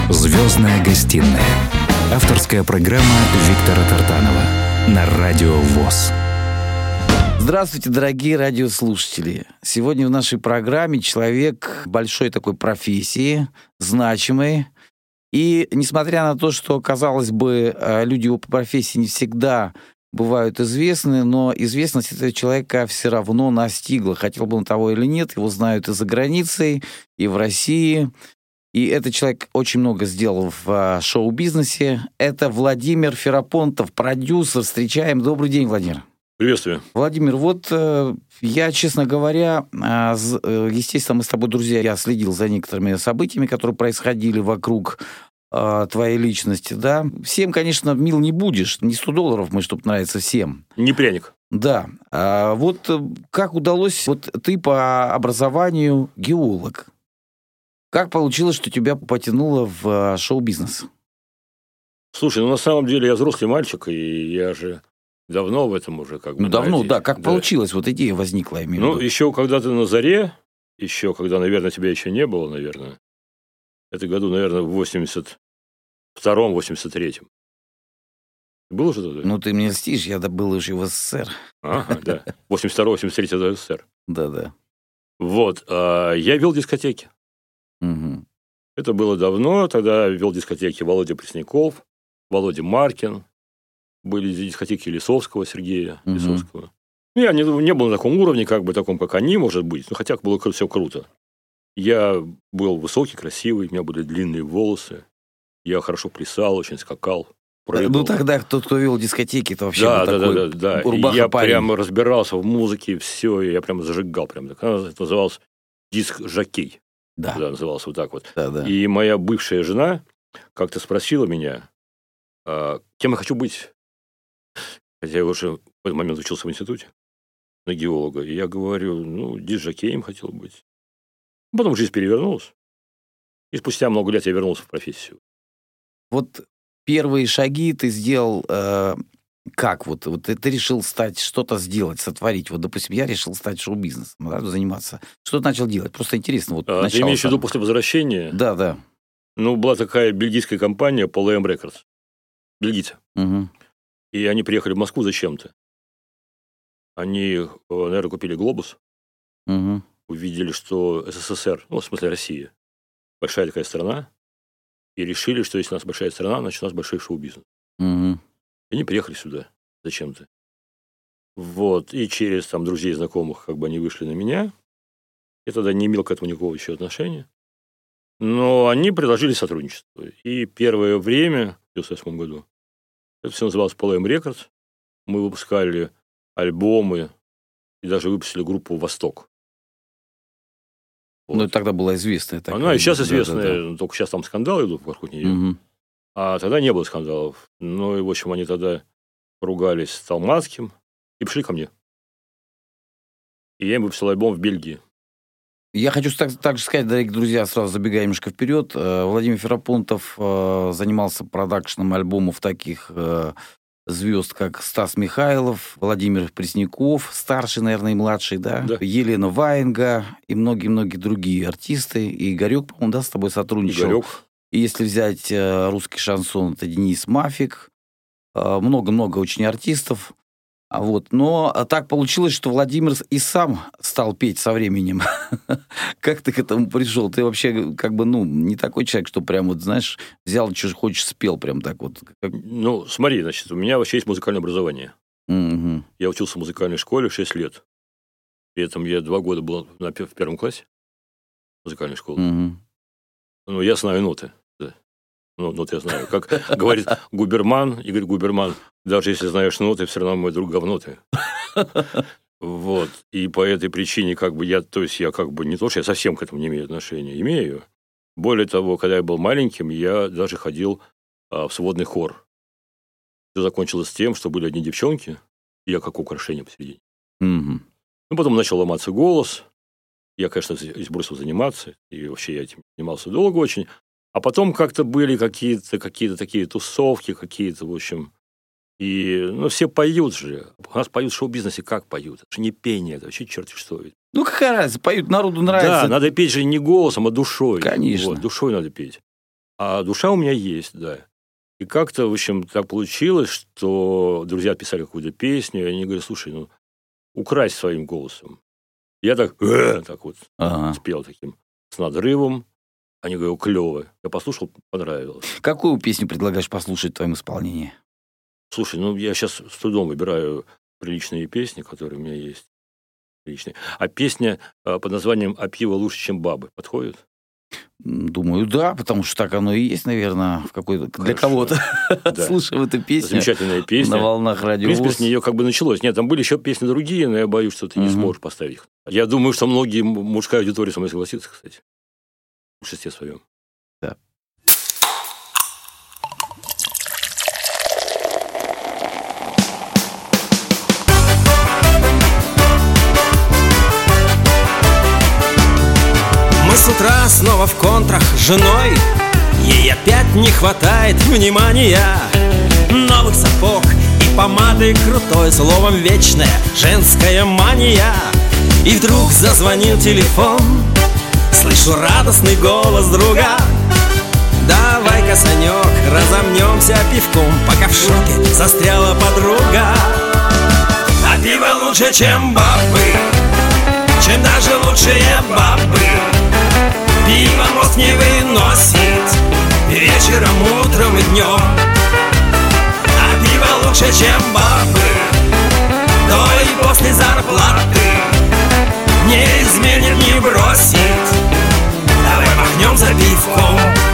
«Звездная гостиная». Авторская программа Виктора Тартанова на Радио ВОС. Здравствуйте, дорогие радиослушатели. Сегодня в нашей программе человек большой такой профессии, значимый. И несмотря на то, что, казалось бы, люди его по профессии не всегда бывают известны, но известность этого человека все равно настигла. Хотел бы он того или нет, его знают и за границей, и в России. И этот человек очень много сделал в шоу-бизнесе. Это Владимир Ферапонтов, продюсер. Встречаем. Добрый день, Владимир. Приветствую. Владимир, вот я, честно говоря, естественно, мы с тобой друзья, я следил за некоторыми событиями, которые происходили вокруг твоей личности, да. Всем, конечно, мил не будешь, не $100 мы, чтобы нравиться всем. Не пряник. Да. Вот как удалось, вот ты по образованию геолог. Как получилось, что тебя потянуло в шоу-бизнес? Слушай, на самом деле я взрослый мальчик, и я же давно в этом уже как бы... давно, да. Как получилось? Вот идея возникла, я имею в виду. Еще когда ты на заре, еще когда, наверное, тебя еще не было, наверное. Это году, наверное, в 82-м, 83-м. Был уже тогда? Ты мне льстишь, я был уже в СССР. Ага, да. 82-83 это СССР. Да. Вот. Я вел дискотеки. Угу. Это было давно. Тогда вел дискотеки Володя Пресняков, Володя Маркин. Были дискотеки Лисовского, Сергея Лисовского. Я не был на таком уровне, таком, как они, может быть, но хотя было все круто. Я был высокий, красивый, у меня были длинные волосы, я хорошо плясал, очень скакал, прыгал. Тогда тот, кто вел дискотеки, это вообще был такой да. Урбаха-парень. Я прямо разбирался в музыке, все, и я прямо зажигал. Это называлось диск-жокей. Да. Назывался вот так вот. Да. И моя бывшая жена как-то спросила меня, кем я хочу быть. Хотя я уже в этот момент учился в институте на геолога. И я говорю, диск-жокеем хотел быть. Потом жизнь перевернулась. И спустя много лет я вернулся в профессию. Вот первые шаги ты сделал как? Вот ты решил что-то сделать, сотворить. Вот, допустим, я решил стать шоу-бизнесом, заниматься. Что ты начал делать? Просто интересно. Ты имеешь в виду после возвращения? Да. Была такая бельгийская компания Paul AM Records. Бельгийцы. Угу. И они приехали в Москву зачем-то. Они, наверное, купили «Глобус». Угу. Увидели, что СССР, в смысле Россия, большая такая страна. И решили, что если у нас большая страна, значит, у нас большой шоу-бизнес. Угу. И они приехали сюда зачем-то. Вот. И через друзей, знакомых, они вышли на меня. Я тогда не имел к этому никакого еще отношения. Но они предложили сотрудничество. И первое время, в 1998 году, это все называлось Paul AM Records. Мы выпускали альбомы и даже выпустили группу «Восток». Вот. Тогда была известная такая. Она и сейчас известная, только сейчас там скандалы идут вокруг нее. Угу. А тогда не было скандалов. И, в общем, они тогда поругались с Толмацким и пришли ко мне. И я им выпустил альбом в Бельгии. Я хочу также сказать, дорогие друзья, сразу забегая немножко вперед. Владимир Ферапонтов занимался продакшеном альбомов таких звезд, как Стас Михайлов, Владимир Пресняков, старший, наверное, и младший, да? Елена Ваенга и многие-многие другие артисты. И Игорек, по-моему, с тобой сотрудничал. Игорек. И если взять русский шансон, это Денис Мафик. Много-много очень артистов. Но так получилось, что Владимир и сам стал петь со временем. Как ты к этому пришел? Ты вообще не такой человек, что прям взял, что хочешь, спел прям так вот. Смотри, у меня вообще есть музыкальное образование. Угу. Я учился в музыкальной школе 6 лет. При этом я 2 года был в 1 классе музыкальной школы. Угу. Я знаю ноты. Да. Ноты я знаю. Как говорит Игорь Губерман, даже если знаешь ноты, все равно мой друг говно ты. Вот. И по этой причине я не то, что я совсем к этому не имею отношения. Имею. Более того, когда я был маленьким, я даже ходил в сводный хор. Все закончилось тем, что были одни девчонки, и я как украшение посередине. Угу. Потом начал ломаться голос. Я, конечно, бросил заниматься. И вообще я этим занимался долго очень. А потом как-то были какие-то такие тусовки, какие-то, в общем... И, все поют же. У нас поют в шоу-бизнесе как поют? Это же не пение, это вообще черти что. Какая разница, поют, народу нравится. Да, надо петь же не голосом, а душой. Конечно. Душой надо петь. А душа у меня есть, да. И как-то, в общем, так получилось, что друзья писали какую-то песню, и они говорят, слушай, ну, укрась своим голосом. Я так вот спел таким с надрывом. Они говорят, клево. Я послушал, понравилось. Какую песню предлагаешь послушать в твоем исполнении? Слушай, ну, я сейчас с трудом выбираю приличные песни, которые у меня есть. Приличные. А песня под названием «А пиво лучше, чем бабы» подходит? Думаю, да, потому что так оно и есть, наверное, в какой-то для кого-то. Да. Слушаем эту песню. Замечательная песня. На волнах Радио В принципе, ВОС. с нее как бы началось. Нет, там были еще песни другие, но я боюсь, что ты не сможешь поставить их. Я думаю, что многие мужская аудитория со мной согласится, кстати. В большинстве своем. Да. Мы с утра снова в контрах с женой. Ей опять не хватает внимания, новых сапог и помады крутой, словом вечная женская мания. И вдруг зазвонил телефон, слышу радостный голос друга. Давай-ка, Санек, разомнемся пивком, пока в шоке застряла подруга. А пиво лучше, чем бабы, чем даже лучшие бабы. Пиво мозг не выносит вечером, утром и днем. А пиво лучше, чем бабы, то и после зарплаты не изменит, не бросит. Давай махнем за пивком.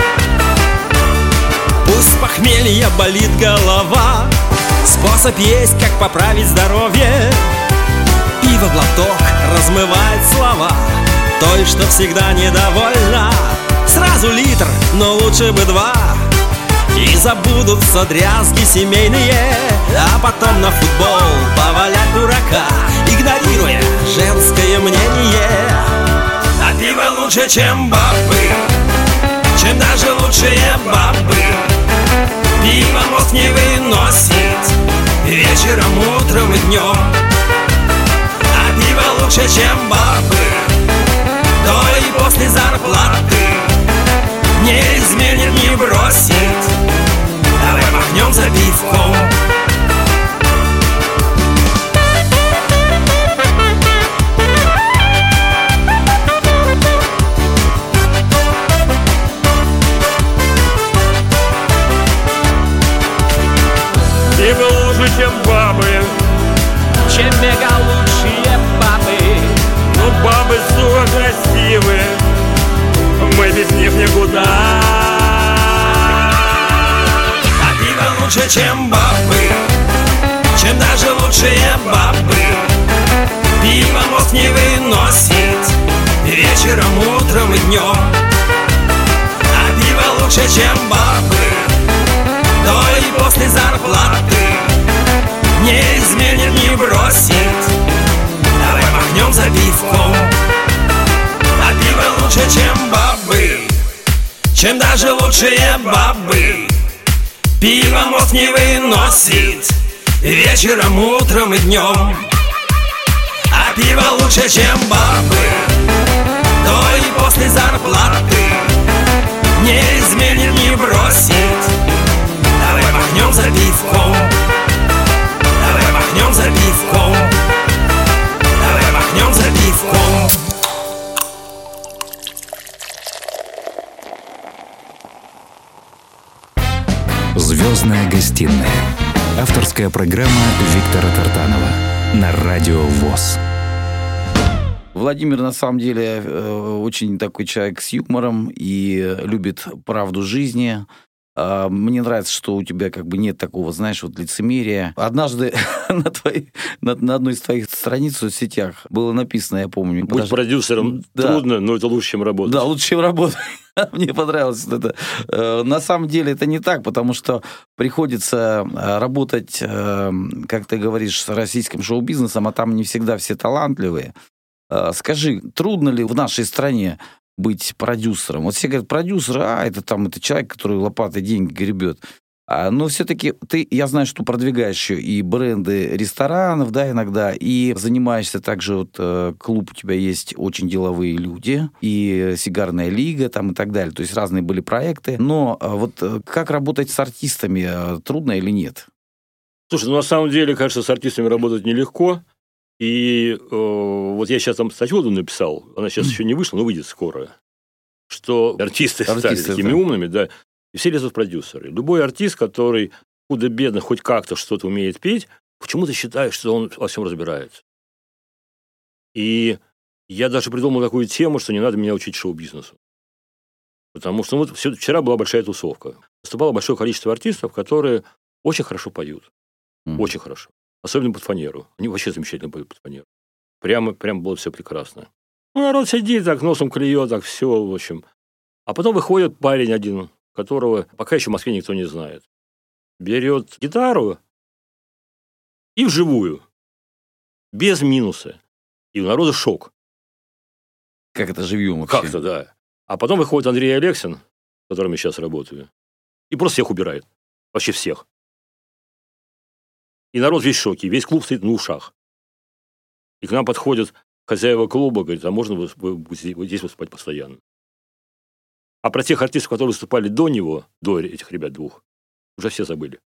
Пусть похмелья болит голова, способ есть, как поправить здоровье. Пиво глоток размывает слова той, что всегда недовольна. Сразу литр, но лучше бы 2, и забудутся дрязги семейные. А потом на футбол повалять дурака, игнорируя женское мнение. А пиво лучше, чем бабы, чем даже лучшие бабы. Пиво мозг не выносит вечером, утром и днем. А пиво лучше, чем бабы, то и после зарплаты не изменит, не бросит. Давай махнем за пивком. Пиво лучше, чем бабы, Чем мега лучшие бабы. но бабы сука красивые, мы без них никуда. А пиво лучше, чем бабы, чем даже лучшие бабы. Пиво мозг не выносит вечером, утром и днем. А пиво лучше, чем бабы, то и после зарплаты не изменит, не бросит. Давай махнем за пивком. А пиво лучше, чем бабы, чем даже лучшие бабы. Пиво мозг не выносит вечером, утром и днем. А пиво лучше, чем бабы, то и после зарплаты не изменит, не бросит. Давай махнем за пивком. Давай махнем за пивком. Давай махнем за пивком. «Звездная гостиная». Авторская программа Виктора Тартанова на Радио ВОС. Владимир, на самом деле, очень такой человек с юмором и любит правду жизни. Мне нравится, что у тебя как бы нет такого, знаешь, вот лицемерия. Однажды на одной из твоих страниц в соцсетях было написано, я помню. Быть продюсером трудно, но это лучше, чем работать. Да, лучше, чем работать. Мне понравилось это. На самом деле это не так, потому что приходится работать, как ты говоришь, с российским шоу-бизнесом, а там не всегда все талантливые. Скажи, трудно ли в нашей стране быть продюсером? Вот все говорят, продюсер, это человек, который лопатой деньги гребет. Но все-таки я знаю, что продвигаешь еще и бренды ресторанов, да, иногда, и занимаешься также, вот клуб у тебя есть «Очень деловые люди», и «Сигарная лига», там, и так далее. То есть разные были проекты. Но вот как работать с артистами, трудно или нет? Слушай, на самом деле, кажется, с артистами работать нелегко. И вот я сейчас там статью написал, она сейчас еще не вышла, но выйдет скоро, что артисты стали такими умными, да, и все лезут в продюсеры. Любой артист, который худо-бедно хоть как-то что-то умеет петь, почему-то считает, что он во всем разбирается. И я даже придумал такую тему, что не надо меня учить шоу-бизнесу. Потому что вот вчера была большая тусовка. Выступало большое количество артистов, которые очень хорошо поют. Очень хорошо. Особенно под фанеру. Они вообще замечательно поют под фанеру. Прямо было все прекрасно. Народ сидит, так носом клюет, так все, в общем. А потом выходит парень один, которого пока еще в Москве никто не знает. Берет гитару и вживую. Без минуса. И у народа шок. Как это живьем вообще? Как-то, да. А потом выходит Андрей Алексин, с которым я сейчас работаю, и просто всех убирает. Вообще всех. И народ весь в шоке, весь клуб стоит на ушах. И к нам подходят хозяева клуба, говорят, а можно вы здесь выступать постоянно? А про тех артистов, которые выступали до него, до этих ребят двух, уже все забыли.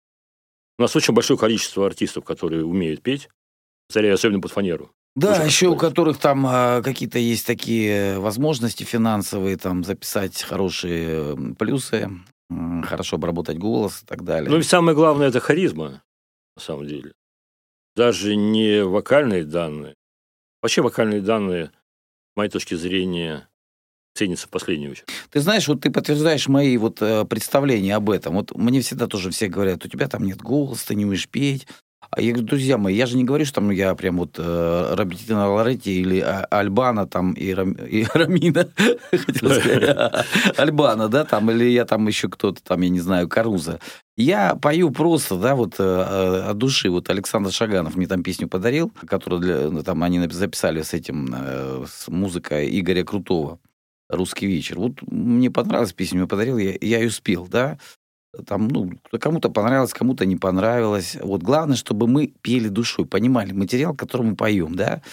У нас очень большое количество артистов, которые умеют петь, особенно под фанеру. Да, очень еще у которых там какие-то есть такие возможности финансовые, там записать хорошие плюсы, хорошо обработать голос и так далее. Ну и самое главное, это харизма, на самом деле. Даже не вокальные данные. Вообще вокальные данные, с моей точки зрения, ценятся в последнюю очередь. Ты знаешь, вот ты подтверждаешь мои вот представления об этом. Вот мне всегда тоже все говорят, у тебя там нет голоса, ты не умеешь петь. А я говорю, друзья мои, я же не говорю, что там я прям вот Робертино Лоретти или Альбана там и Ромина, хотел сказать, Альбана, да, там, или я там еще кто-то там, я не знаю, Каруза. Я пою просто, да, вот от души. Вот Александр Шаганов мне там песню подарил, которую там они записали с этим, с музыкой Игоря Крутого, «Русский вечер». Вот мне понравилась песня, мне подарил, я ее спел, да. Там, кому-то понравилось, кому-то не понравилось. Вот главное, чтобы мы пели душой, понимали материал, который мы поем, да.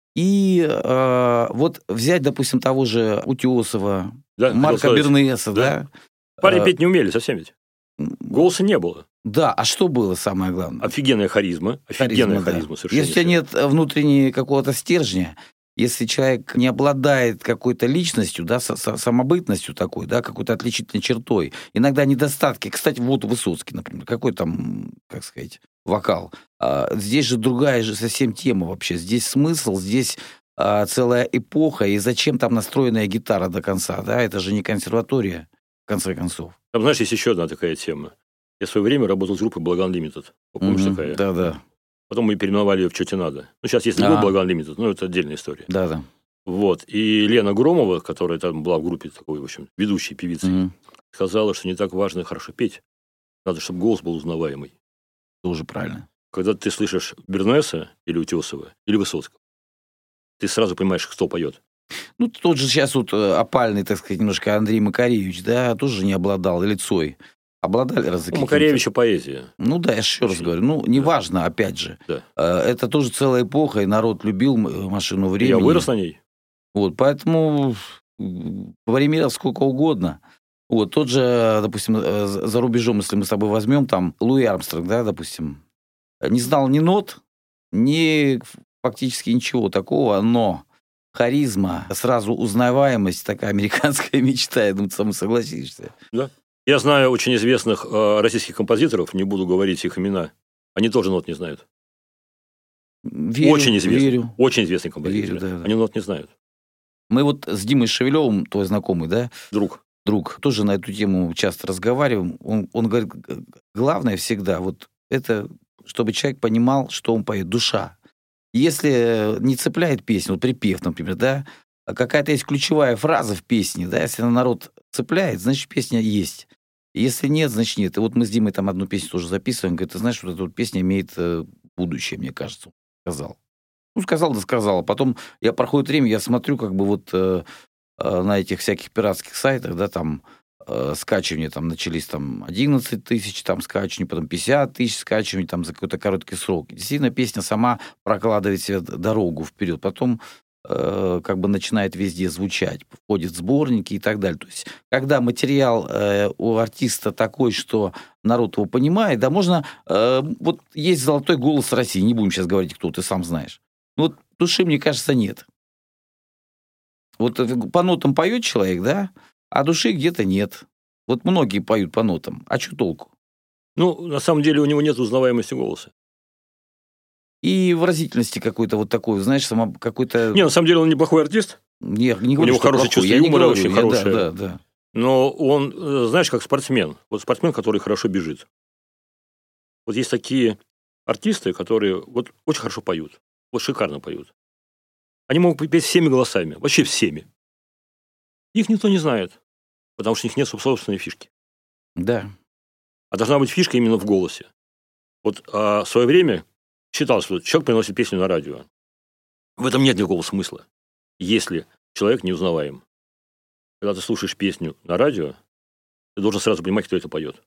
И вот взять, допустим, того же Утесова, да, Марка Бернеса, да. Парни петь не умели совсем ведь. Голоса не было. Да, а что было самое главное? Офигенная харизма. Офигенная харизма, совершенно. Если у тебя нет внутреннего какого-то стержня, если человек не обладает какой-то личностью, да, самобытностью такой, да, какой-то отличительной чертой, иногда недостатки. Кстати, вот Высоцкий, например, какой там, как сказать, вокал. Здесь же другая же совсем тема вообще. Здесь смысл, здесь целая эпоха, и зачем там настроенная гитара до конца, да, это же не консерватория, в конце концов. Там, знаешь, есть еще одна такая тема. Я в свое время работал с группой Благан Лимитед. Помнишь, такая? Да. Потом мы переименовали ее в «Чё тебе надо». Ну, сейчас есть другой Благан Лимитед, но это отдельная история. Да. Вот. И Лена Громова, которая там была в группе такой, в общем, ведущей певицей, сказала, что не так важно хорошо петь. Надо, чтобы голос был узнаваемый. Тоже правильно. Когда ты слышишь Бернеса или Утесова, или Высоцкого, ты сразу понимаешь, кто поет. Ну, тот же сейчас вот опальный, так сказать, немножко Андрей Макаревич, да, тоже не обладал, или Цой. Обладали У Макаревича поэзия. Ну да, я еще раз говорю. Ну, неважно, опять же. Да. Это тоже целая эпоха, и народ любил «Машину времени». Я вырос на ней. Вот, поэтому примеров сколько угодно. Вот, тот же, допустим, за рубежом, если мы с тобой возьмем, там, Луи Армстронг, да, допустим, не знал ни нот, ни фактически ничего такого, но харизма, сразу узнаваемость, такая американская мечта, я думаю, ты со мной согласишься. Да. Я знаю очень известных российских композиторов, не буду говорить их имена, они тоже нот не знают. Верю, очень известные. Верю. Очень известные композиторы. Верю, да. Они нот не знают. Мы вот с Димой Шевелевым, твой знакомый, да? Друг, тоже на эту тему часто разговариваем. Он говорит, главное всегда, вот это, чтобы человек понимал, что он поет, душа. Если не цепляет песню, вот припев, например, да, какая-то есть ключевая фраза в песне, да, если народ цепляет, значит, песня есть. Если нет, значит, нет. И вот мы с Димой там одну песню тоже записываем, говорит, ты знаешь, вот эта вот песня имеет будущее, мне кажется, он сказал. Ну, сказал, да сказал. Потом проходит время, я смотрю, как бы вот на этих всяких пиратских сайтах, да, там скачивания там начались там 11 тысяч там скачиваний, потом 50 тысяч скачиваний там за какой-то короткий срок. Действительно, песня сама прокладывает себе дорогу вперед. Потом как бы начинает везде звучать, входит в сборники и так далее. То есть, когда материал у артиста такой, что народ его понимает, да, можно... вот есть золотой голос России, не будем сейчас говорить, кто ты сам знаешь. Ну, вот души, мне кажется, нет. Вот по нотам поет человек, да, а души где-то нет. Вот многие поют по нотам, а что толку? Ну, на самом деле у него нет узнаваемости голоса. И выразительности какой-то вот такой, знаешь, какой-то... Не, на самом деле он неплохой артист. Не говорю, у него хорошее чувство юмора, очень хорошее. Да. Но он, знаешь, как спортсмен. Вот спортсмен, который хорошо бежит. Вот есть такие артисты, которые вот очень хорошо поют. Вот шикарно поют. Они могут петь всеми голосами. Вообще всеми. Их никто не знает. Потому что у них нет собственной фишки. Да. А должна быть фишка именно в голосе. Вот в свое время считалось, что человек приносит песню на радио. В этом нет никакого смысла, если человек неузнаваем. Когда ты слушаешь песню на радио, ты должен сразу понимать, кто это поет.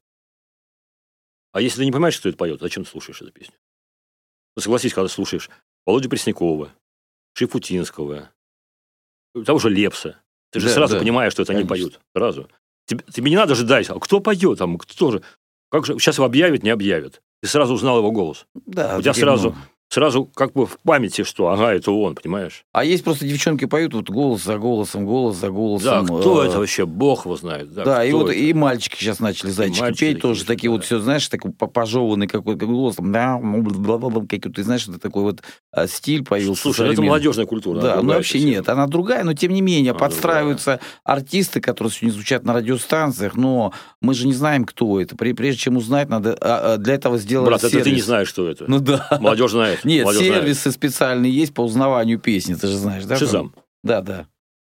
А если ты не понимаешь, кто это поет, зачем ты слушаешь эту песню? Ну, согласись, когда ты слушаешь Володю Преснякова, Шифутинского, того же Лепса, ты же сразу понимаешь, что это они поют. Сразу. Тебе не надо ждать, а кто поет там, кто же. Как же сейчас его объявят, не объявят. Ты сразу узнал его голос. Да, у тебя сразу как бы в памяти, что ага, это он, понимаешь? А есть просто девчонки поют вот голос за голосом, голос за голосом. Да, кто это вообще? Бог его знает. Да, и вот и мальчики сейчас начали зайчики петь, тоже такие вот все, знаешь, такой пожеванный какой-то голос, да, какой-то, знаешь, это такой вот стиль появился. Слушай, это молодежная культура. Да, ну вообще нет, она другая, но тем не менее подстраиваются артисты, которые сегодня звучат на радиостанциях, но мы же не знаем, кто это. Прежде чем узнать, надо для этого сделать брат, сервис. Это ты не знаешь, что это. Ну да. Молодежь знает. Нет, сервисы специальные есть по узнаванию песни, ты же знаешь, да? Шазам. Да.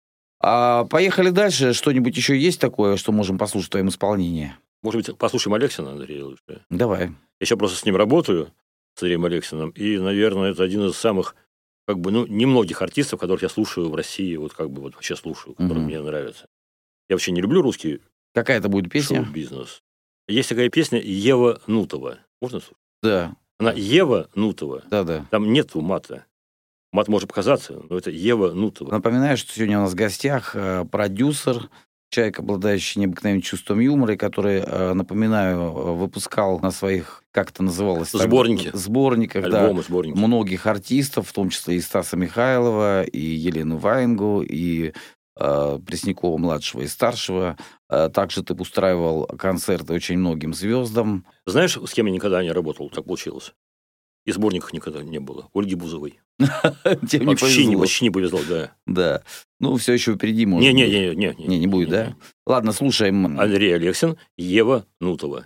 А поехали дальше. Что-нибудь еще есть такое, что можем послушать в твоем исполнении? Может быть, послушаем Алексина, Андрея, лучше? Давай. Я еще просто с ним работаю, с Андреем Алексиным, и, наверное, это один из самых, как бы, ну, немногих артистов, которых я слушаю в России, вот как бы вот вообще слушаю, которые мне нравятся. Я вообще не люблю русский Какая это будет песня? шоу-бизнес. Есть такая песня Ева Нутова. Можно слушать? Да. Она Ева Нутова. Да. Там нету мата. Мат может показаться, но это Ева Нутова. Напоминаю, что сегодня у нас в гостях продюсер, человек, обладающий необыкновенным чувством юмора, который, напоминаю, выпускал на своих, как это называлось? Сборниках, альбомы, сборники. Многих артистов, в том числе и Стаса Михайлова, и Елену Ваенгу, и Преснякова-младшего и старшего. Также ты устраивал концерты очень многим звездам. Знаешь, с кем я никогда не работал? Так получилось. И сборников никогда не было. Ольги Бузовой. Тебе не повезло. Вообще не повезло, да. Да. Ну, все еще впереди, может быть. Не будет, да? Ладно, слушаем. Андрей Алексин, Ева Нутова.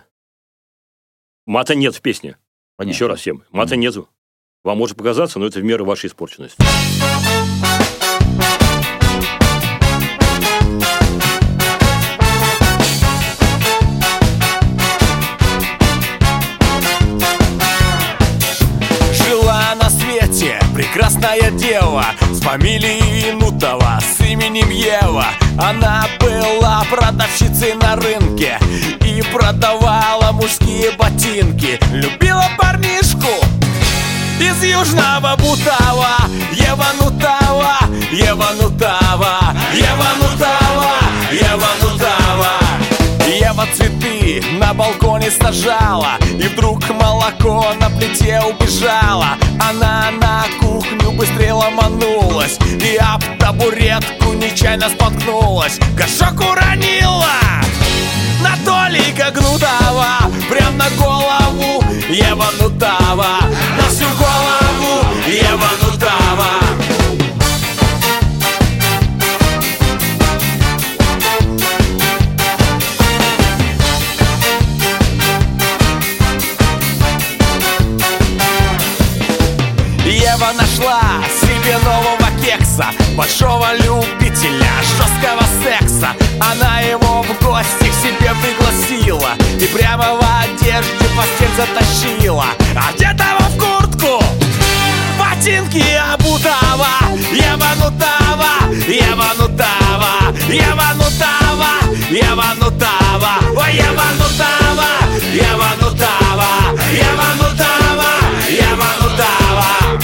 Мата нет в песне. Понятно. Еще раз всем. Мата нету. Вам может показаться, но это в меру вашей испорченности. Прекрасная дева с фамилией Нутова, с именем Ева. Она была продавщицей на рынке и продавала мужские ботинки. Любила парнишку из Южного Бутова. Ева Нутова, Ева Нутова, Ева Нутова, Ева Нутова. Ева цветы на балконе сажала, и вдруг молоко на плите убежало. Она на кухню быстрее ломанулась и об табуретку нечаянно споткнулась. Горшок уронила на Толика Гнутова, прям на голову Ева Нутова, на всю голову Ева Нутова. Ева нашла себе нового кекса, большого любителя жесткого секса. Она его в гости к себе пригласила и прямо в одежде в постель затащила. Одетого в куртку, ботинки обутого. Ева Нутова, Ева Нутова, Ева Нутова, я ванутава, ой, я ванутава, я ванутава, я ванутава, я ванутава.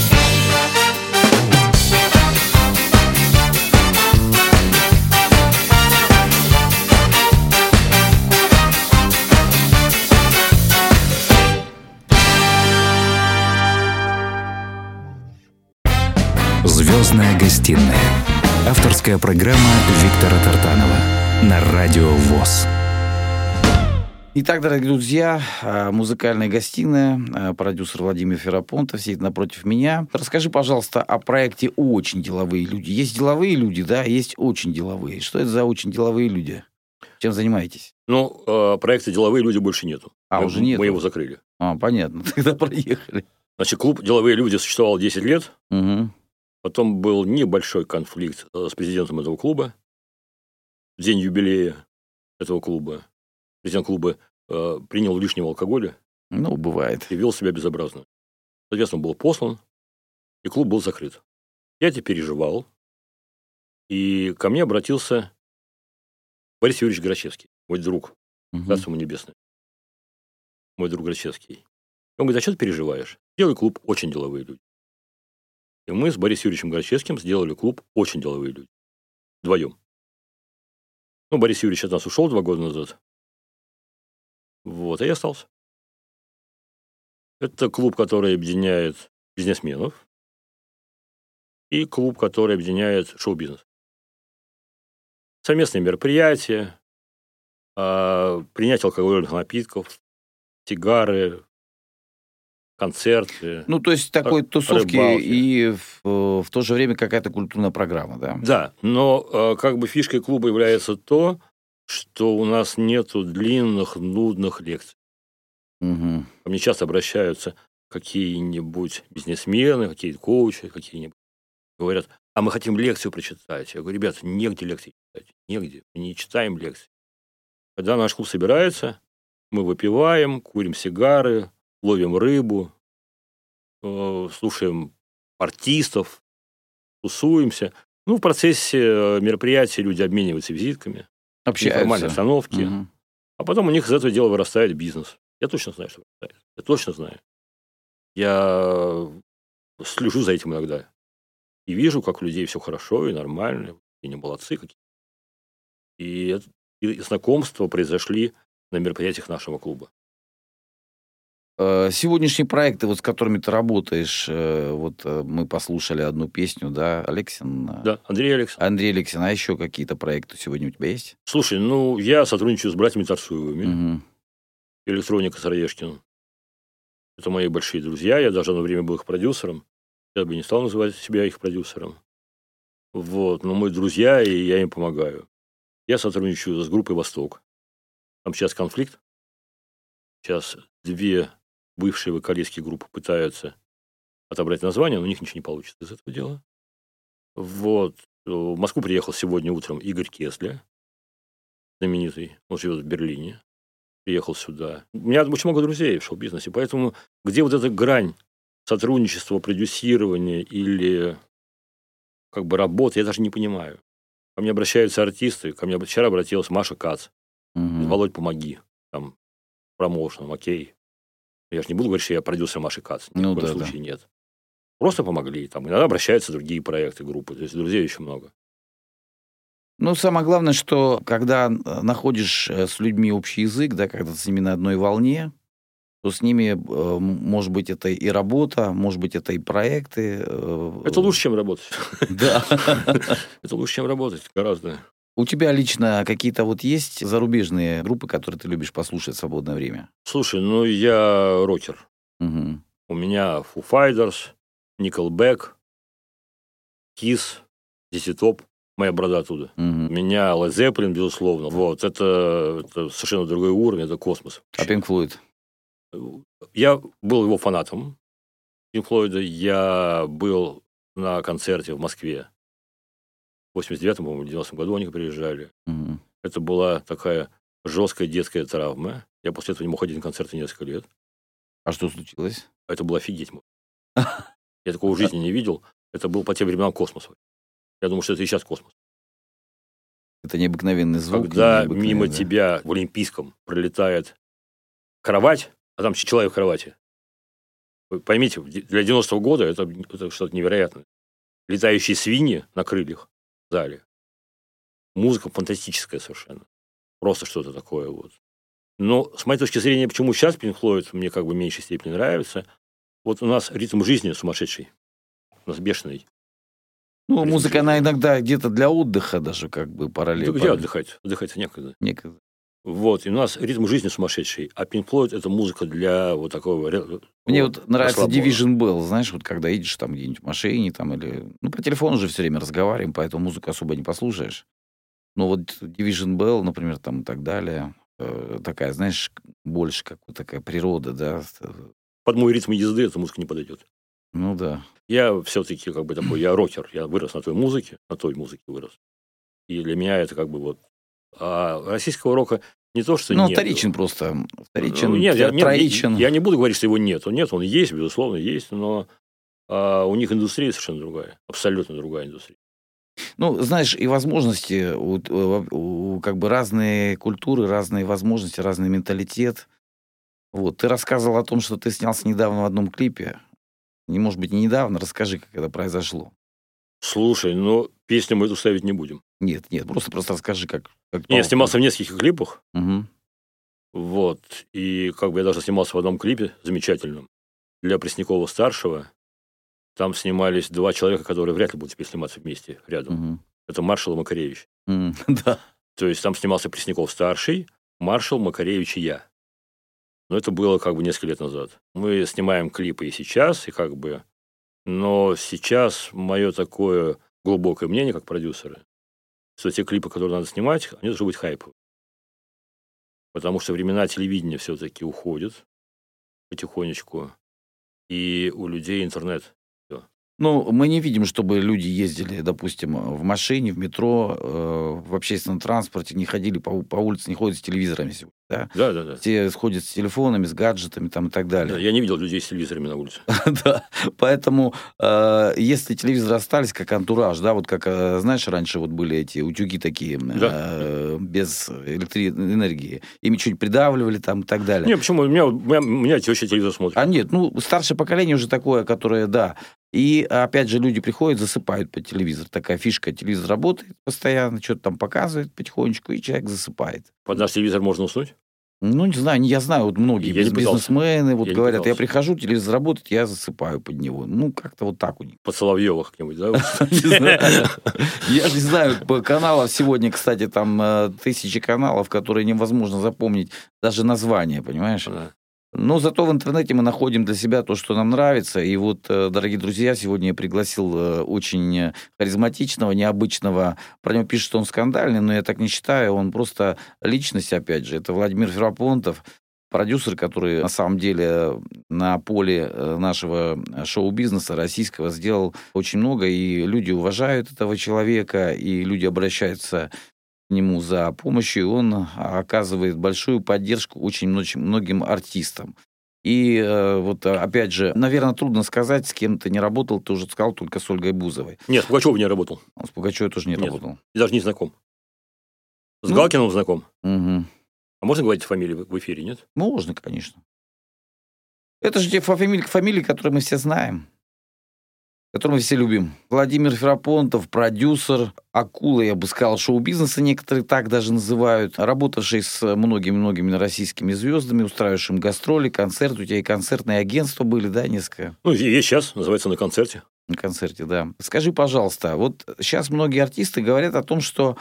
«Звездная гостиная». Авторская программа Виктора Тартанова на Радио ВОС. Итак, дорогие друзья, музыкальная гостиная, продюсер Владимир Ферапонтов сидит напротив меня. Расскажи, пожалуйста, о проекте «Очень деловые люди». Есть деловые люди, да, есть очень деловые. Что это за очень деловые люди? Чем занимаетесь? Ну, проекта «Деловые люди» больше нету. Уже нету? Мы его закрыли. Понятно, тогда проехали. Значит, клуб «Деловые люди» существовал 10 лет. Угу. Потом был небольшой конфликт с президентом этого клуба. В день юбилея этого клуба президент клуба принял лишнего алкоголя. Ну, бывает. И вел себя безобразно. Соответственно, был послан, и клуб был закрыт. Я это переживал, и ко мне обратился Борис Юрьевич Грачевский, мой друг, царство ему небесное, мой друг Грачевский. Он говорит, а что ты переживаешь? Делай клуб «Очень деловые люди». И мы с Борисом Юрьевичем Грачевским сделали клуб «Очень деловые люди». Вдвоем. Ну, Борис Юрьевич от нас ушел 2 года назад. Вот, а я остался. Это клуб, который объединяет бизнесменов, и клуб, который объединяет шоу-бизнес. Совместные мероприятия, принятие алкогольных напитков, сигары, концерты. Ну, то есть такой тусовки рыбалки. И в то же время какая-то культурная программа, да? Да, но как бы фишкой клуба является то, что у нас нету длинных, нудных лекций. Угу. Ко мне часто обращаются какие-нибудь бизнесмены, какие-то коучи, какие-нибудь. Говорят, а мы хотим лекцию прочитать. Я говорю, ребята, негде лекции читать, негде. Мы не читаем лекции. Когда наш клуб собирается, мы выпиваем, курим сигары, ловим рыбу, слушаем артистов, тусуемся. Ну, в процессе мероприятия люди обмениваются визитками. Общаются. В неформальной обстановке. Угу. А потом у них из этого дела вырастает бизнес. Я точно знаю, что вырастает. Я точно знаю. Я слежу за этим иногда. И вижу, как у людей все хорошо и нормально. И не молодцы какие. И знакомства произошли на мероприятиях нашего клуба. Сегодняшние проекты, вот, с которыми ты работаешь, вот мы послушали одну песню, да, Алексин? Да, Андрей Алексин. Андрей Алексин, а еще какие-то проекты сегодня у тебя есть? Слушай, ну, я сотрудничаю с братьями Тарсуевыми, Угу. Электроника Сыроежкин. Это мои большие друзья, я даже одно время был их продюсером. Я бы не стал называть себя их продюсером. Вот, но мы друзья, и я им помогаю. Я сотрудничаю с группой «Восток». Там сейчас конфликт. Сейчас 2 бывшие вокалистские группы пытаются отобрать название, но у них ничего не получится из этого дела. Вот. В Москву приехал сегодня утром Игорь Кесля, знаменитый. Он живет в Берлине. Приехал сюда. У меня очень много друзей в шоу-бизнесе, поэтому где вот эта грань сотрудничества, продюсирования или как бы работы, я даже не понимаю. Ко мне обращаются артисты. Ко мне вчера обратилась Маша Кац. Угу. Володь, помоги. Там, промоушеном, окей. Я же не буду говорить, что я продюсер Маши Кац. Ни Ну в коем да, случае нет. Просто помогли. Там иногда обращаются другие проекты, группы. То есть друзей еще много. Ну, самое главное, что когда находишь с людьми общий язык, да, когда ты с ними на одной волне, то с ними, может быть, это и работа, может быть, это и проекты. Это лучше, чем работать. Да. Это лучше, чем работать. Гораздо. У тебя лично какие-то вот есть зарубежные группы, которые ты любишь послушать в свободное время? Слушай, ну я рокер. Угу. У меня Foo Fighters, Nickelback, Kiss, ZZ Top. Моя борода оттуда. У Угу. меня Led Zeppelin, безусловно. Вот. Это совершенно другой уровень. Это космос. А Pink Floyd? Я был его фанатом. Pink Floyd. Я был на концерте в Москве. В 89-м, по-моему, 90-м году они приезжали. Угу. Это была такая жесткая детская травма. Я после этого не мог ходить на концерты несколько лет. А что случилось? Это было офигеть. Я такого в жизни не видел. Это был по тем временам космос. Я думаю, что это и сейчас космос. Это необыкновенный звук. Когда мимо тебя в Олимпийском пролетает кровать, а там человек в кровати. Вы поймите, для 90-го года это что-то невероятное. Летающие свиньи на крыльях в зале. Музыка фантастическая совершенно. Просто что-то такое вот. Но с моей точки зрения, почему сейчас Pink Floyd мне как бы в меньшей степени нравится, вот у нас ритм жизни сумасшедший. У нас бешеный. Ну, музыка, она иногда где-то для отдыха даже как бы параллельно. Да где отдыхать? Отдыхать некогда. Некогда. Вот, и у нас ритм жизни сумасшедший, а Pink Floyd это музыка для вот такого... Мне вот нравится Division Bell, знаешь, вот когда едешь там где-нибудь в машине, там, или... Ну, по телефону же все время разговариваем, поэтому музыку особо не послушаешь. Но вот Division Bell, например, там и так далее, такая, знаешь, больше как вот такая природа, да. Под мой ритм езды эта музыка не подойдет. Ну, да. Я все-таки как бы такой, я рокер, я вырос на той музыке вырос. И для меня это как бы вот... А российского рока не то, что нет. Ну, вторичен просто. Вторичен, троичен. Я не буду говорить, что его нет. Он нет, он есть, безусловно, есть, но у них индустрия совершенно другая. Абсолютно другая индустрия. Ну, знаешь, и возможности, как бы разные культуры, разные возможности, разный менталитет. Вот. Ты рассказывал о том, что ты снялся недавно в одном клипе. Не, может быть, не недавно. Расскажи, как это произошло. Слушай, ну, песню мы эту ставить не будем. Нет, просто расскажи, как я снимался в нескольких клипах. Угу. Вот. И как бы я даже снимался в одном клипе замечательном для Преснякова-старшего. Там снимались 2 человека, которые вряд ли будут теперь сниматься вместе рядом. Угу. Это Маршал и Макаревич. Да. То есть там снимался Пресняков-старший, Маршал, Макаревич и я. Но это было как бы несколько лет назад. Мы снимаем клипы и сейчас, и как бы... Но сейчас мое такое глубокое мнение, как продюсера, что те клипы, которые надо снимать, они должны быть хайповые. Потому что времена телевидения все-таки уходят потихонечку, и у людей интернет. Ну, мы не видим, чтобы люди ездили, допустим, в машине, в метро, в общественном транспорте, не ходили по улице, не ходят с телевизорами сегодня. Да? Да. Все ходят с телефонами, с гаджетами там, и так далее. Да, я не видел людей с телевизорами на улице. Да, поэтому если телевизоры остались как антураж, да, вот как, знаешь, раньше вот были эти утюги такие, без электроэнергии, ими чуть придавливали там и так далее. Не, почему? У меня теща телевизор смотрит. А нет, ну, старшее поколение уже такое, которое, да. И, опять же, люди приходят, засыпают под телевизор. Такая фишка, телевизор работает постоянно, что-то там показывает потихонечку, и человек засыпает. Под наш телевизор можно уснуть? Ну, не знаю, я знаю, вот многие бизнесмены вот говорят, я прихожу, телевизор работает, я засыпаю под него. Ну, как-то вот так у них. Под Соловьева как-нибудь, да? Я не знаю, по каналам сегодня, кстати, там 1000 каналов, которые невозможно запомнить даже название, понимаешь? Но зато в интернете мы находим для себя то, что нам нравится. И вот, дорогие друзья, сегодня я пригласил очень харизматичного, необычного. Про него пишут, что он скандальный, но я так не считаю. Он просто личность, опять же. Это Владимир Ферапонтов, продюсер, который на самом деле на поле нашего шоу-бизнеса российского сделал очень много. И люди уважают этого человека, и люди обращаются к нему за помощью, он оказывает большую поддержку очень многим артистам. И вот, опять же, наверное, трудно сказать, с кем ты не работал, ты уже сказал, только с Ольгой Бузовой. Нет, с Пугачевым не работал. С Пугачевой тоже не работал. Даже не знаком. С Галкиным знаком. Угу. А можно говорить фамилии в эфире, нет? Можно, конечно. Это же те фамилии, которые мы все знаем, которые мы все любим. Владимир Ферапонтов, продюсер, акула, я бы сказал, шоу-бизнеса, некоторые так даже называют, работавший с многими-многими российскими звездами, устраивавшим гастроли, концерты. У тебя и концертные агентства были, да, несколько? Ну, есть сейчас, называется «На концерте». На концерте, да. Скажи, пожалуйста, вот сейчас многие артисты говорят о том, что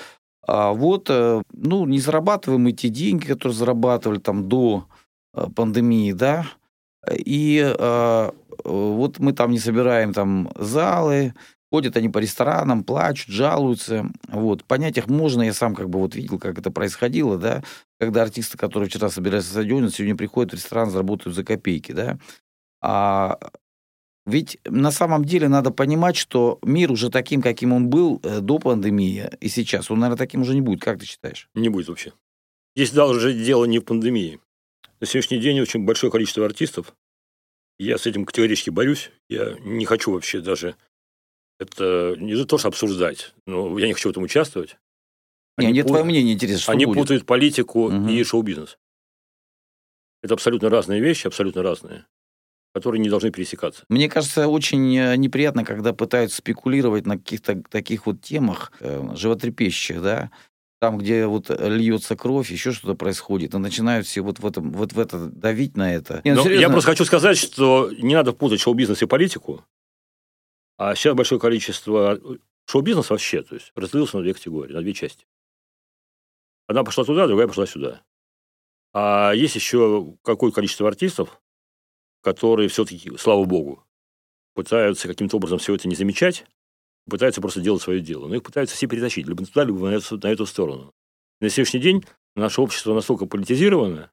не зарабатываем эти деньги, которые зарабатывали там до пандемии, да, и вот мы там не собираем там залы, ходят они по ресторанам, плачут, жалуются. Вот. Понять их можно, я сам как бы вот видел, как это происходило, да, когда артисты, которые вчера собирались на стадионе, сегодня приходят в ресторан, заработают за копейки, да. Ведь на самом деле надо понимать, что мир уже таким, каким он был до пандемии и сейчас, он, наверное, таким уже не будет. Как ты считаешь? Не будет вообще. Здесь даже дело не в пандемии. На сегодняшний день очень большое количество артистов. Я с этим категорически борюсь. Я не хочу вообще даже это не то, что обсуждать, но я не хочу в этом участвовать. Мне твое мнение интересно, что Они будет. путают политику Мгм. и шоу-бизнес. Это абсолютно разные вещи, абсолютно разные, которые не должны пересекаться. Мне кажется, очень неприятно, когда пытаются спекулировать на каких-то таких вот темах животрепещущих, да, там, где вот льется кровь, еще что-то происходит, и начинают все вот в это давить на это. Не, ну, Но я серьезно, просто хочу сказать, что не надо путать шоу-бизнес и политику. А сейчас большое количество... Шоу-бизнес вообще, то есть, разделился на две категории, на две части. Одна пошла туда, другая пошла сюда. А есть еще какое-то количество артистов, которые все-таки, слава богу, пытаются каким-то образом все это не замечать, пытаются просто делать свое дело. Но их пытаются все перетащить, либо туда, либо на эту сторону. На сегодняшний день наше общество настолько политизировано,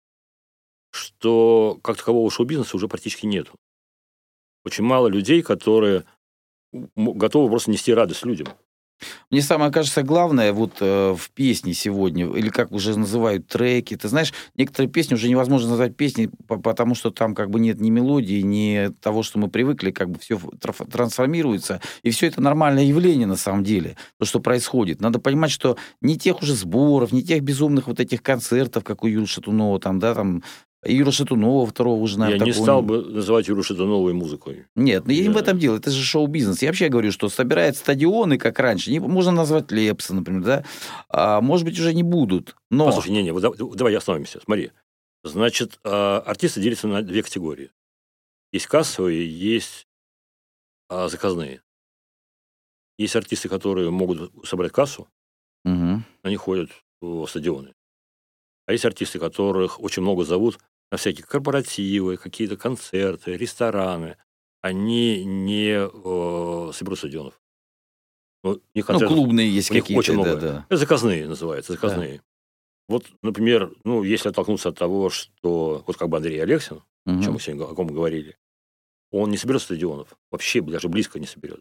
что как такового шоу-бизнеса уже практически нету. Очень мало людей, которые готовы просто нести радость людям. мне самое кажется главное вот в песне сегодня, или как уже называют треки, ты знаешь, некоторые песни уже невозможно назвать песней, потому что там как бы нет ни мелодии, ни того, что мы привыкли, как бы все трансформируется, и все это нормальное явление на самом деле, то, что происходит. Надо понимать, что не тех уже сборов, не тех безумных вот этих концертов, как у Юры Шатунова, там, да, там, Юра Шатунова второго уже, наверное, Я не такого стал бы называть Юру Шатуновой музыкой. Нет, ну я не в Да. этом дело, это же шоу-бизнес. Я вообще говорю, что собирают стадионы, как раньше. Можно назвать Лепса, например, да? Может быть, уже не будут. Но Послушай, не, вот давай остановимся. Смотри. Значит, артисты делятся на две категории. Есть кассовые, есть заказные. Есть артисты, которые могут собрать кассу, Мгм. они ходят в стадионы. А есть артисты, которых очень много зовут на всякие корпоративы, какие-то концерты, рестораны. Они не соберут стадионов. Ну, у них Ну, концертов- клубные есть у них какие-то, очень много. да. Это заказные называются, заказные. Вот, например, если оттолкнуться от того, что вот как бы Андрей Алексин, Мгм. о чем мы сегодня о ком мы говорили, он не соберет стадионов, вообще даже близко не соберет.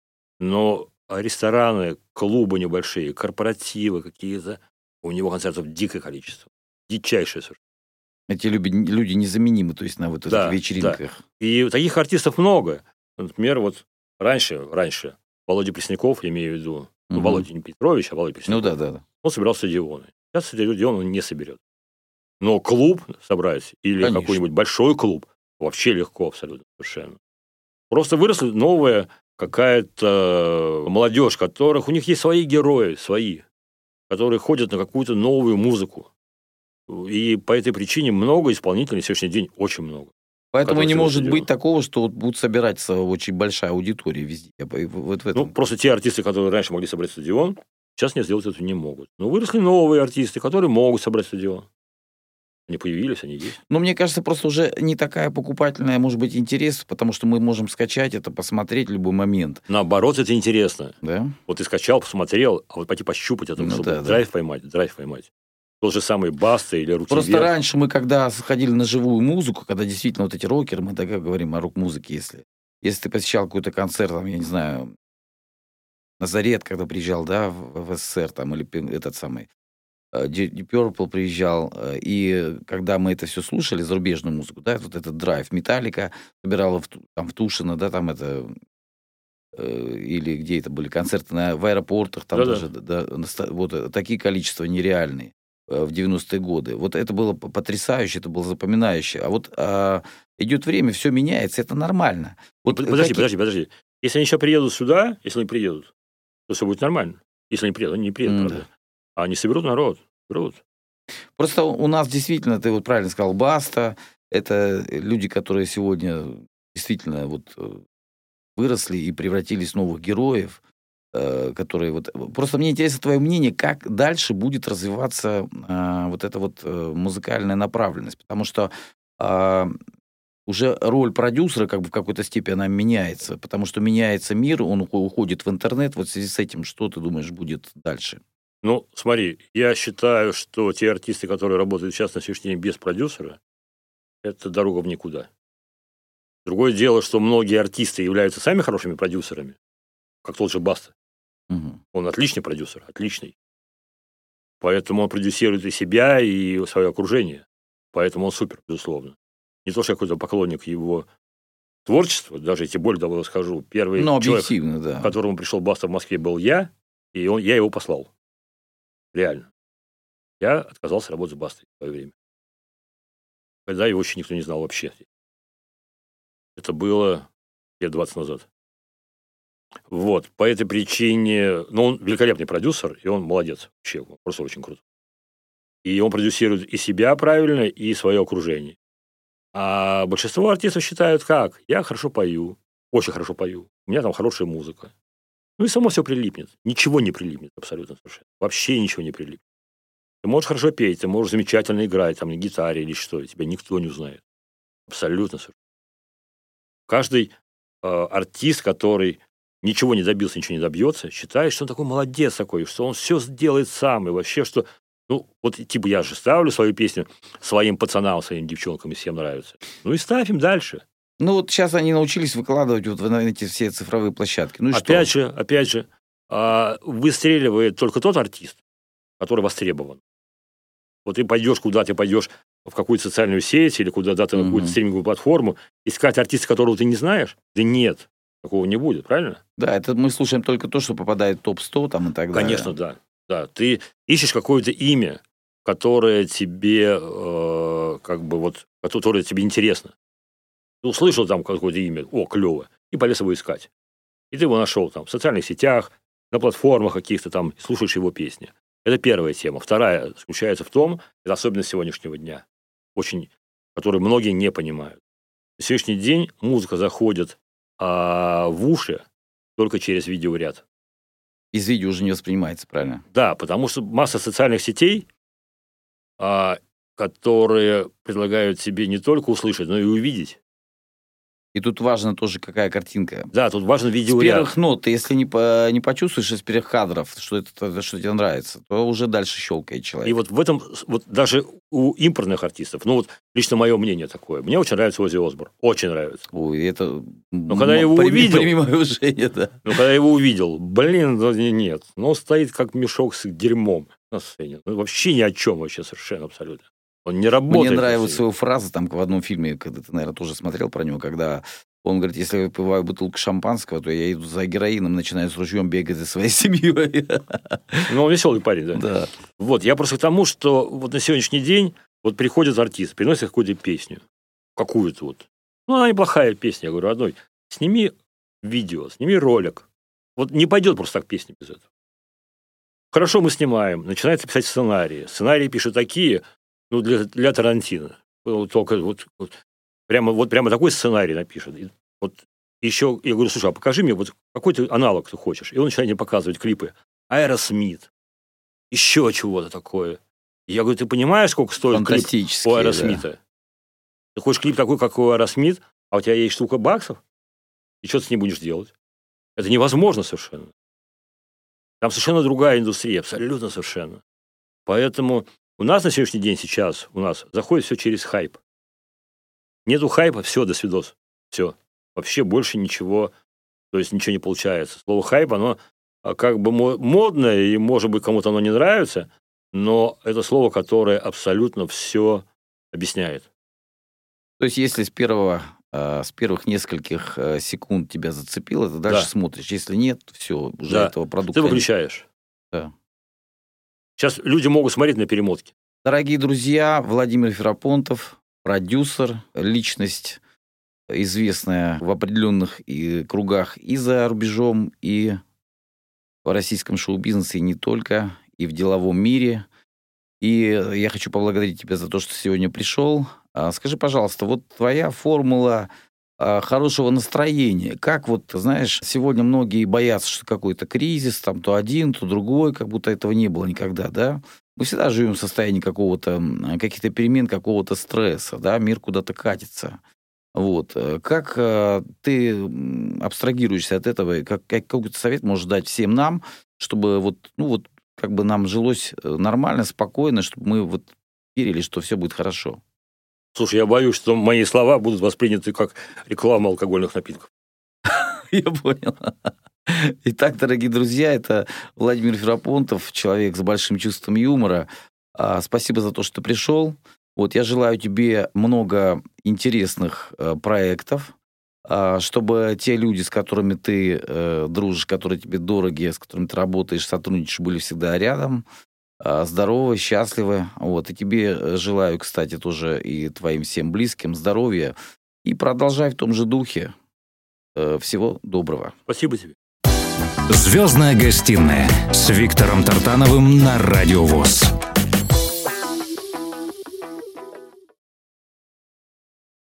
Но рестораны, клубы небольшие, корпоративы какие-то, у него концертов дикое количество. Дичайшее совершенно. Эти люди незаменимы, то есть на вот этих Да, вечеринках. И таких артистов много. Например, вот раньше Володя Пресняков, я имею в виду, Мгм. Володя не Петрович, а Володя Ну Пресняков, да. он собирал стадионы. Сейчас стадион он не соберет. Но клуб собрать или Конечно. какой-нибудь большой клуб вообще легко абсолютно совершенно. Просто выросла новая какая-то молодежь, которых у них есть свои герои, свои, которые ходят на какую-то новую музыку. И по этой причине много исполнителей на сегодняшний день, очень много. Поэтому Которые не соберут может стадион. быть такого, что вот будут собираться очень большая аудитория везде. Вот в этом. Просто те артисты, которые раньше могли собрать стадион, сейчас не сделать это не могут. Но выросли новые артисты, которые могут собрать стадион. Они появились, они есть. Но мне кажется, просто уже не такая покупательная, может быть, интерес, потому что мы можем скачать это, посмотреть в любой момент. Наоборот, это интересно. Да? Вот ты скачал, посмотрел, а вот пойти пощупать это, Ну чтобы да, да. драйв поймать. Тот же самый Баста или Руки Просто Вверх. раньше мы, когда сходили на живую музыку, когда действительно вот эти рокеры, мы так говорим о рок-музыке, если ты посещал какой-то концерт, там, я не знаю, Назарет, когда приезжал, да, в СССР, там, или этот самый Deep Purple приезжал, и когда мы это все слушали, зарубежную музыку, да, вот этот драйв, Металлика собирала в Тушино, да, там это, или где это были концерты в аэропортах, там Да-да. даже, да, вот такие количества нереальные в 90-е годы. Вот это было потрясающе, это было запоминающе. А вот идет время, все меняется, это нормально. Вот Подожди. Если они еще приедут сюда, если они приедут, то все будет нормально. Если они приедут, они не приедут, Да. правда. А они соберут народ. Соберут. Просто у нас действительно, ты вот правильно сказал, Баста, это люди, которые сегодня действительно вот выросли и превратились в новых героев, которые вот... Просто мне интересно твое мнение, как дальше будет развиваться вот эта вот музыкальная направленность, потому что уже роль продюсера как бы в какой-то степени она меняется, потому что меняется мир, он уходит в интернет. Вот в связи с этим, что ты думаешь будет дальше? Ну, смотри, я считаю, что те артисты, которые работают сейчас на сегодняшний день без продюсера, это дорога в никуда. Другое дело, что многие артисты являются сами хорошими продюсерами, как тот же Баста. Угу. Он отличный продюсер, отличный. Поэтому он продюсирует и себя, и свое окружение. Поэтому он супер, безусловно. Не то, что я какой-то поклонник его творчества, даже если более того скажу, первый Ну, человек, объективно, да. к которому пришел Баста в Москве, был я, и я его послал. Реально. Я отказался работать с Бастой в свое время. Когда его еще никто не знал вообще. Это было лет 20 назад. Вот. По этой причине... Ну, он великолепный продюсер, и он молодец. Вообще, он просто очень круто. И он продюсирует и себя правильно, и свое окружение. А большинство артистов считают как? Я хорошо пою, очень хорошо пою. У меня там хорошая музыка. Ну и само все прилипнет. Ничего не прилипнет абсолютно совершенно. Вообще ничего не прилипнет. Ты можешь хорошо петь, ты можешь замечательно играть, там, на гитаре или что, и тебя никто не узнает. Абсолютно совершенно. Каждый артист, который ничего не добился, ничего не добьется, считает, что он такой молодец такой, что он все сделает сам, и вообще, что... Ну, вот, типа, я же ставлю свою песню своим пацанам, своим девчонкам, и всем нравится. Ну и ставь им дальше. Ну, вот сейчас они научились выкладывать вот на эти все цифровые площадки. Ну и опять что? же, выстреливает только тот артист, который востребован. Вот ты пойдешь куда-то, ты пойдешь в какую-то социальную сеть или куда-то на какую-то стриминговую платформу, искать артиста, которого ты не знаешь? Да нет, такого не будет, правильно? Да, это мы слушаем только то, что попадает в топ-100 там и так далее. Конечно, да. Да, ты ищешь какое-то имя, которое тебе, которое тебе интересно. Ты услышал там какое-то имя, клево, и полез его искать. И ты его нашел там в социальных сетях, на платформах каких-то там, слушаешь его песни. Это первая тема. Вторая заключается в том, это особенность сегодняшнего дня, которую многие не понимают. На сегодняшний день музыка заходит в уши только через видеоряд. Из видео уже не воспринимается, правильно? Да, потому что масса социальных сетей, которые предлагают тебе не только услышать, но и увидеть. И тут важно тоже, какая картинка. Да, тут важно С видеоряд. первых нот, ты если не почувствуешь из первых кадров, что тебе нравится, то уже дальше щелкает человек. И вот в этом, вот даже у импортных артистов, ну вот лично мое мнение такое, мне очень нравится Оззи Осборн, очень нравится. Ой, это... Но когда я его увидел... Прими мое уважение, да. Но когда я его увидел, нет. Но он стоит как мешок с дерьмом на сцене. Ну, вообще ни о чем вообще совершенно абсолютно. Он не работает. Мне нравится его фраза там в одном фильме, когда ты, наверное, тоже смотрел про него, когда он говорит, если я выпиваю бутылку шампанского, то я иду за героином, начинаю с ружьем бегать за своей семьей. Ну, он веселый парень, да? Да. Вот, я просто к тому, что вот на сегодняшний день вот приходит артист, приносит какую-то песню, какую-то вот. Ну, она неплохая песня, я говорю, родной, сними видео, сними ролик. Вот не пойдет просто так песня без этого. Хорошо, мы снимаем, начинается писать сценарии. Сценарии пишут такие, ну, для Тарантино. Только прямо такой сценарий напишет. И вот еще я говорю, слушай, а покажи мне вот какой ты аналог ты хочешь. И он начинает мне показывать клипы. Аэросмит. Еще чего-то такое. И я говорю, ты понимаешь, сколько стоит клип у Аэросмита? Да. Ты хочешь клип такой, как у Аэросмит, а у тебя есть штука баксов? И что ты с ним будешь делать? Это невозможно совершенно. Там совершенно другая индустрия, абсолютно совершенно. Поэтому у нас на сегодняшний день сейчас заходит все через хайп. Нету хайпа, все, до свидос. Все. Вообще больше ничего, то есть ничего не получается. Слово хайп, оно как бы модное, и, может быть, кому-то оно не нравится, но это слово, которое абсолютно все объясняет. То есть, если с первых нескольких секунд тебя зацепило, ты дальше смотришь. Если нет, все, уже этого продукта ты выключаешь. Да. Сейчас люди могут смотреть на перемотки. Дорогие друзья, Владимир Ферапонтов, продюсер, личность, известная в определенных кругах и за рубежом, и в российском шоу-бизнесе, и не только, и в деловом мире. И я хочу поблагодарить тебя за то, что сегодня пришел. Скажи, пожалуйста, вот твоя формула хорошего настроения. Как вот, знаешь, сегодня многие боятся, что какой-то кризис, там то один, то другой, как будто этого не было никогда, да? Мы всегда живем в состоянии каких-то перемен, какого-то стресса, да? Мир куда-то катится. Вот. Как ты абстрагируешься от этого, и какой-то совет можешь дать всем нам, чтобы как бы нам жилось нормально, спокойно, чтобы мы верили, что все будет хорошо? Слушай, я боюсь, что мои слова будут восприняты как реклама алкогольных напитков. Я понял. Итак, дорогие друзья, это Владимир Ферапонтов, человек с большим чувством юмора. Спасибо за то, что ты пришел. Вот, я желаю тебе много интересных проектов, чтобы те люди, с которыми ты дружишь, которые тебе дороги, с которыми ты работаешь, сотрудничаешь, были всегда рядом. здоровы, счастливы. Вот. И тебе желаю, кстати, тоже и твоим всем близким здоровья. И продолжай в том же духе. Всего доброго. Спасибо тебе. «Звездная гостиная» с Виктором Тартановым на Радио ВОС.